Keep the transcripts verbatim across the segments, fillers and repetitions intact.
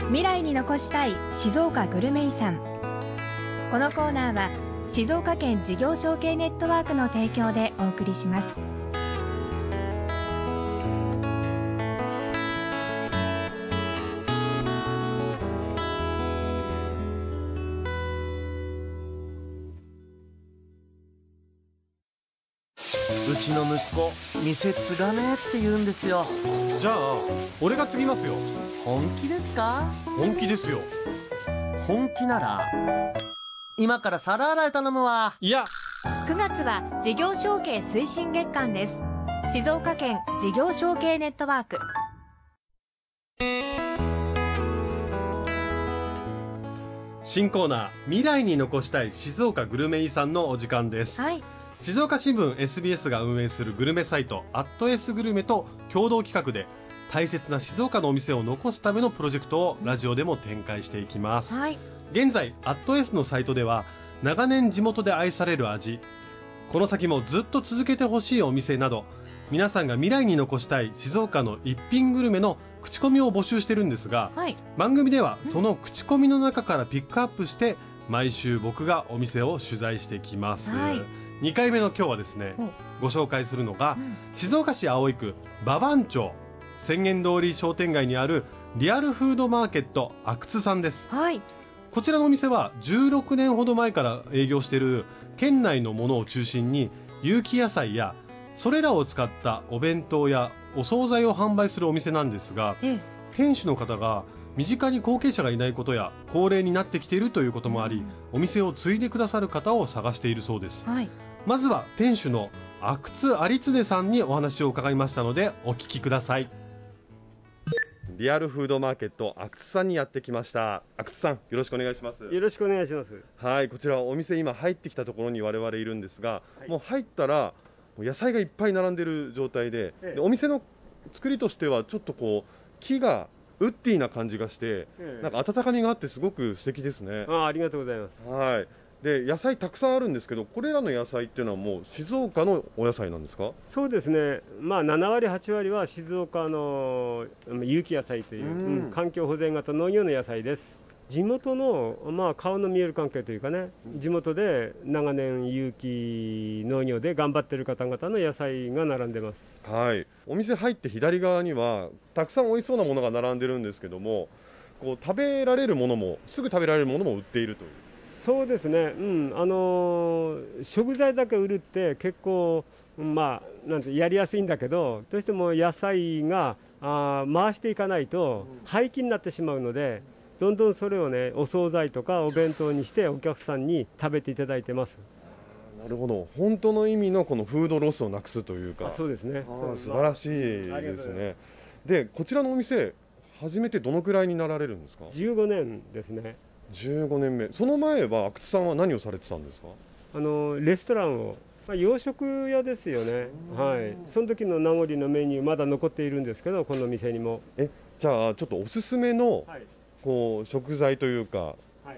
未来に残したい静岡グルメ遺産。このコーナーは静岡県事業承継ネットワークの提供でお送りします。 うちの息子店継がねえって言うんですよ。 じゃあ俺が継ぎますよ。 本気ですか？ 本気ですよ。 本気なら今から皿洗い頼むわ。 いや、 くがつは事業承継推進月間です。静岡県事業承継ネットワーク。 新コーナー、未来に残したい静岡グルメ遺産のお時間です。 はい。 静岡新聞 エスビーエス が運営するグルメサイトアットエスグルメと共同企画で大切な静岡のお店を残すためのプロジェクトをラジオでも展開していきます。 はい。 現在アットエスのサイトでは長年地元で愛される味、この先もずっと続けてほしいお店など、皆さんが未来に残したい静岡の一品グルメの口コミを募集してるんですが、 はい、 番組ではその口コミの中からピックアップして毎週僕がお店を取材してきます。はい、にかいめの今日はですね、ご紹介するのが、うん、静岡市葵区馬番町浅間通り商店街にあるリアルフードマーケット阿久津さんです。はい、こちらのお店はじゅうろくねんほど前から営業している県内のものを中心に有機野菜やそれらを使ったお弁当やお惣菜を販売するお店なんですが、ええ、店主の方が身近に後継者がいないことや高齢になってきているということもあり、うん、お店を継いでくださる方を探しているそうです。はい、まずは店主の阿久津有常さんにお話を伺いましたのでお聞きください。リアルフードマーケット阿久津さんにやってきました。阿久津さん、よろしくお願いします。 よろしくお願いします。 はい、こちらお店今入ってきたところに我々いるんですが、はい、もう入ったら野菜がいっぱい並んでる状態で、ええ、でお店の作りとしてはちょっとこう木がウッディな感じがして、ええ、なんか温かみがあってすごく素敵ですね。 あ、ありがとうございます。 はい。で野菜たくさんあるんですけど、これらの野菜っていうのはもう静岡のお野菜なんですか？ そうですね、まあ、ななわりはちわりは静岡の有機野菜という、うんうん、環境保全型農業の野菜です。地元の、まあ、顔の見える関係というかね、地元で長年有機農業で頑張っている方々の野菜が並んでます。 はい、お店入って左側にはたくさん美味しそうなものが並んでるんですけども、こう食べられるものもすぐ食べられるものも売っているという。 そうですね、うん、あのー、食材だけ売るって結構、まあ、なんてやりやすいんだけど、どうしても野菜があ回していかないと廃棄になってしまうので、どんどんそれをね、お惣菜とかお弁当にしてお客さんに食べていただいてます。 なるほど、本当の意味のこのフードロスをなくすというか。 そうですね、 素晴らしいですね。でこちらのお店初めてどのくらいになられるんですか？ じゅうごねんですね。 じゅうごねんめ。その前は阿久津さんは何をされてたんですか？ あのレストランを、まあ、洋食屋ですよね。はい、その時の名残のメニューまだ残っているんですけど、この店にも。 えじゃあちょっとおすすめの、はい、こう食材というか、はい、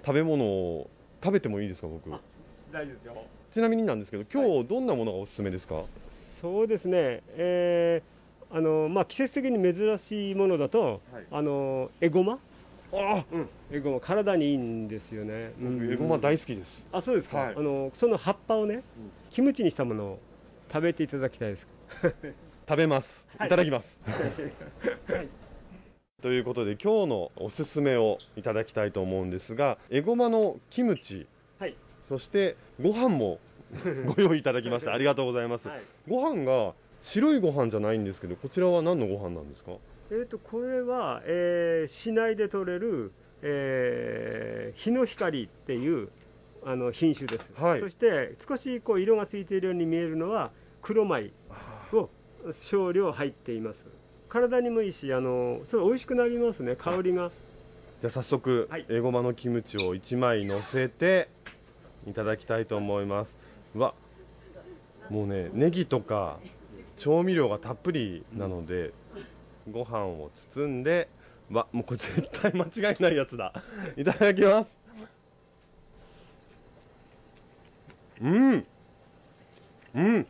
食べ物を食べてもいいですか？僕大丈夫ですよ。 ちなみになんですけど、今日どんなものがおすすめですか？はい、 そうですね、えーあのまあ、季節的に珍しいものだと、はい、あのエゴマ。あ、うん、エゴマ体にいいんですよね。 僕エゴマ大好きです。 あ、そうですか。はい、あのその葉っぱをね、うん、キムチにしたものを食べていただきたいです。 食べます。いただきます。はい、ということで今日のおすすめをいただきたいと思うんですが、エゴマのキムチ、はい、そしてご飯もご用意いただきましたありがとうございます。はい、ご飯が白いご飯じゃないんですけど、こちらは何のご飯なんですか？ えー、とこれは、えー、市内で採れる、えー、日の光っていうあの品種です。はい、そして少しこう色がついているように見えるのは黒米を少量入っています。体にもいいし、あのちょっと美味しくなりますね、香りが。 じゃあ早速、はい、エゴマのキムチをいちまい乗せていただきたいと思います。うわ、もうね、ネギとか調味料がたっぷりなので、うん、ご飯を包んで、わ、もうこれ絶対間違いないやつだ。いただきます。うんうん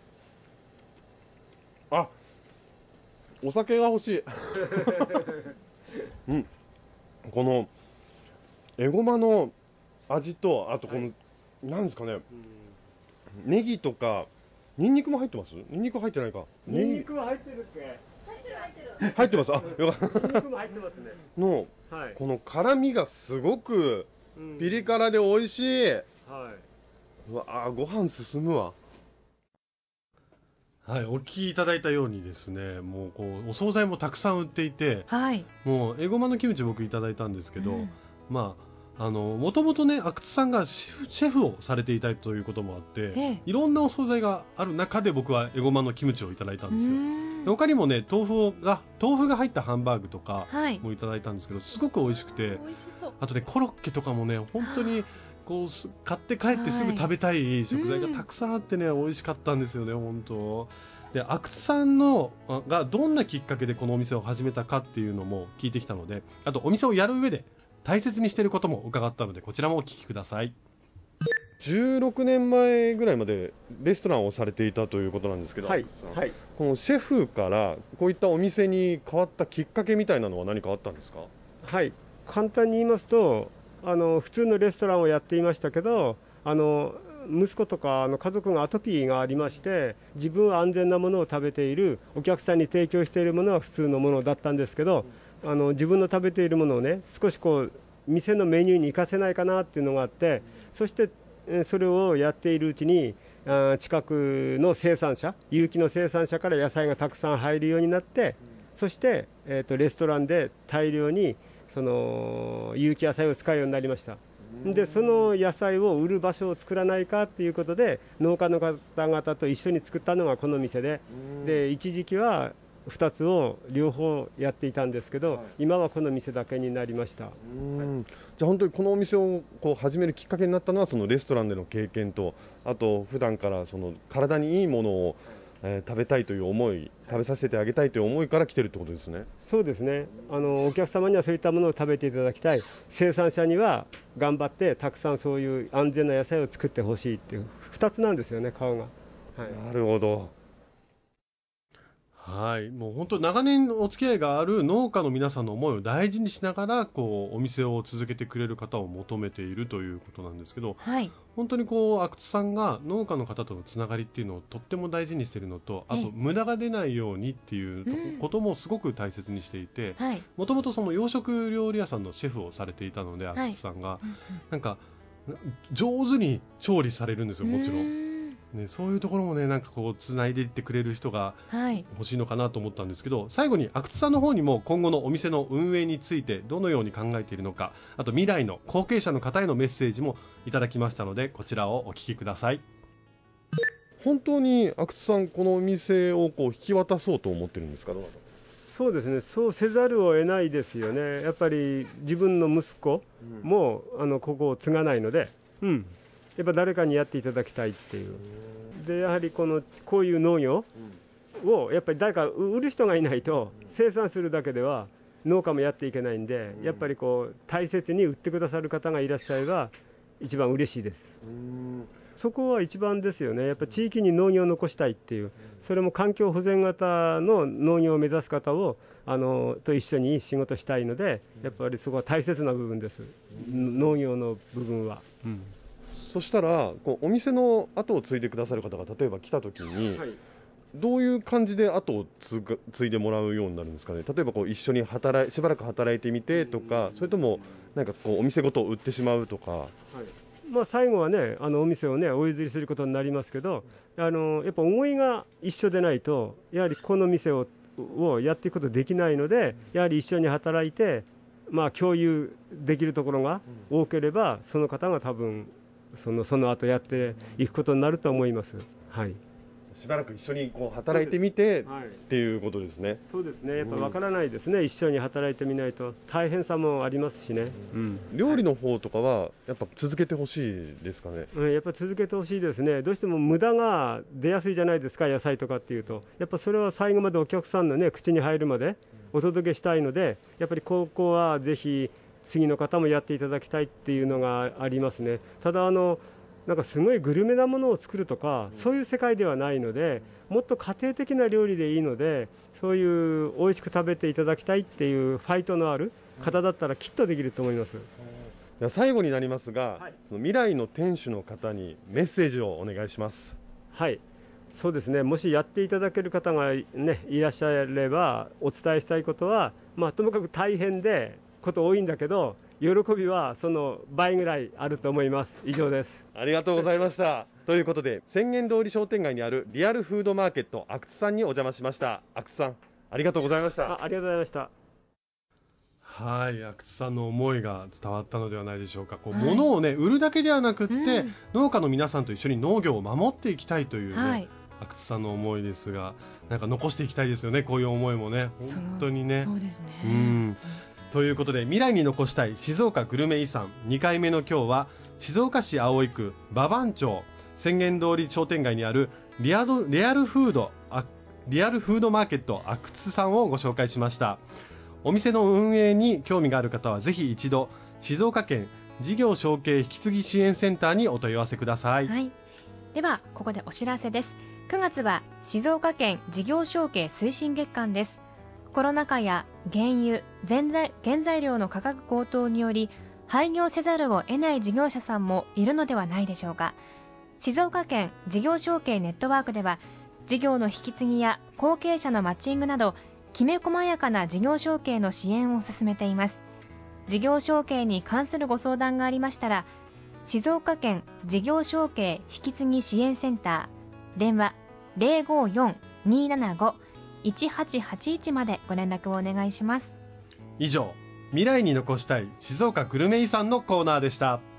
あ、お酒が欲しい。うん、 このエゴマの味と、あとこの、はい、なんですかね、ネギとかニンニクも入ってます？ニンニク入ってないか。 ニンニクは入ってるっけ？入ってる入ってる。 入ってます。あ、よかった。 ニンニクも入ってますね。 の、はい、この辛みがすごくピリ辛で美味しい。はい。うわあ、ご飯進むわ。はい、お聞きいただいたようにですね、もうこうお惣菜もたくさん売っていて、はい、もうエゴマのキムチ僕いただいたんですけど、うん、まああのもともとね阿久津さんがシェフ、シェフをされていたということもあって、ええ、いろんなお惣菜がある中で僕はエゴマのキムチをいただいたんですよ。他にもね豆腐が豆腐が入ったハンバーグとかもいただいたんですけど、はい、すごく美味しくて、美味しそう。あとねコロッケとかもね本当にこう買って帰ってすぐ食べたい食材がたくさんあってね、はい、美味しかったんですよね本当で。阿久津さんのがどんなきっかけでこのお店を始めたかっていうのも聞いてきたので、あとお店をやる上で大切にしていることも伺ったので、こちらもお聞きください。じゅうろくねんまえぐらいまでレストランをされていたということなんですけど、はいはい、このシェフからこういったお店に変わったきっかけみたいなのは何かあったんですか？ はい、簡単に言いますと、あの普通のレストランをやっていましたけど、あの息子とかあの家族がアトピーがありまして、自分は安全なものを食べている、お客さんに提供しているものは普通のものだったんですけど、あの自分の食べているものをね少しこう店のメニューに活かせないかなっていうのがあって、そしてそれをやっているうちにあ近くの生産者、有機の生産者から野菜がたくさん入るようになって、そして、えーと、レストランで大量にその有機野菜を使うようになりました。でその野菜を売る場所を作らないかということで農家の方々と一緒に作ったのがこの店で、で一時期はふたつを両方やっていたんですけど、はい、今はこの店だけになりました。 うん、はい、じゃあ本当にこのお店をこう始めるきっかけになったのはそのレストランでの経験と、あと普段からその体にいいものをえー、食べたいという思い、食べさせてあげたいという思いから来てるってことですね。 そうですね。あのお客様にはそういったものを食べていただきたい、生産者には頑張ってたくさんそういう安全な野菜を作ってほしいっていうふたつなんですよね、顔が。はい、 なるほど。はい、もう本当長年お付き合いがある農家の皆さんの思いを大事にしながらこうお店を続けてくれる方を求めているということなんですけど、はい、本当にこう阿久津さんが農家の方とのつながりっていうのをとっても大事にしているのと、あと無駄が出ないようにっていうこともすごく大切にしていて、もともとその洋食料理屋さんのシェフをされていたので、阿久津さんが、はい、なんか上手に調理されるんですよ、もちろん。ね、そういうところもねなんかこうつないでいってくれる人が欲しいのかなと思ったんですけど、はい、最後に阿久津さんの方にも今後のお店の運営についてどのように考えているのか、あと未来の後継者の方へのメッセージもいただきましたので、こちらをお聞きください。本当に阿久津さんこのお店をこう引き渡そうと思ってるんですか？どうなの？ そうですね、そうせざるを得ないですよね。やっぱり自分の息子も、うん、あのここを継がないので、うんやっぱ誰かにやっていただきたいっていう。でやはりこのこういう農業をやっぱり誰か売る人がいないと生産するだけでは農家もやっていけないんで、やっぱりこう大切に売ってくださる方がいらっしゃれば一番嬉しいです。そこは一番ですよね。やっぱ地域に農業を残したいっていう、それも環境保全型の農業を目指す方をあのと一緒に仕事したいので、やっぱりそこは大切な部分です、農業の部分は。うんそしたらこうお店の後を継いでくださる方が例えば来た時に、はい、どういう感じで後を継ぐ継いでもらうようになるんですかね。例えばこう一緒に働いしばらく働いてみてとか、それともなんかこうお店ごと売ってしまうとか、はいまあ、最後はねあのお店をねお譲りすることになりますけど、あのやっぱ思いが一緒でないとやはりこの店ををやっていくことできないので、やはり一緒に働いて、まあ、共有できるところが多ければその方が多分そのその後やっていくことになると思います。はい。 しばらく一緒にこう働いてみて、はい、っていうことですね。 そうですね。やっぱわからないですね、うん。一緒に働いてみないと大変さもありますしね。 うん。料理の方とかはやっぱ続けてほしいですかね。 うん、やっぱ続けてほしいですね。どうしても無駄が出やすいじゃないですか、野菜とかっていうと。やっぱそれは最後までお客さんのね口に入るまでお届けしたいので、やっぱりここはぜひ次の方もやっていただきたいっていうのがありますね。ただあのなんかすごいグルメなものを作るとか、そういう世界ではないので、もっと家庭的な料理でいいので、そういう美味しく食べていただきたいっていうファイトのある方だったらきっとできると思います。 では最後になりますが、 はい、 その未来の店主の方にメッセージをお願いします。 はい、そうですね、もしやっていただける方が、ね、いらっしゃればお伝えしたいことは、まあ、ともかく大変でこと多いんだけど、喜びはその倍ぐらいあると思います。以上です。 ありがとうございましたということで、浅間通り商店街にあるリアルフードマーケット阿久津さんにお邪魔しました。阿久津さん、ありがとうございました。 あ, ありがとうございました。 はい、阿久津さんの思いが伝わったのではないでしょうか。こう、はい、物をね売るだけではなくって、うん、農家の皆さんと一緒に農業を守っていきたいというね、はい、阿久津さんの思いですが、なんか残していきたいですよね、こういう思いもね、本当にね。 そうですね、 うん、ということで、未来に残したい静岡グルメ遺産にかいめの今日は、静岡市葵区馬番町浅間通り商店街にあるリアル、リアルフードリアルフードマーケット阿久津さんをご紹介しました。お店の運営に興味がある方はぜひ一度静岡県事業承継引き継ぎ支援センターにお問い合わせください。 はい、ではここでお知らせです。くがつは静岡県事業承継推進月間です。コロナ禍や原油、原材、原材料の価格高騰により廃業せざるを得ない事業者さんもいるのではないでしょうか。静岡県事業承継ネットワークでは、事業の引き継ぎや後継者のマッチングなど、きめ細やかな事業承継の支援を進めています。事業承継に関するご相談がありましたら、静岡県事業承継引き継ぎ支援センター、電話 ゼロごよん にーななご いちはちはちいち までご連絡をお願いします。 以上、未来に残したい静岡グルメ遺産のコーナーでした。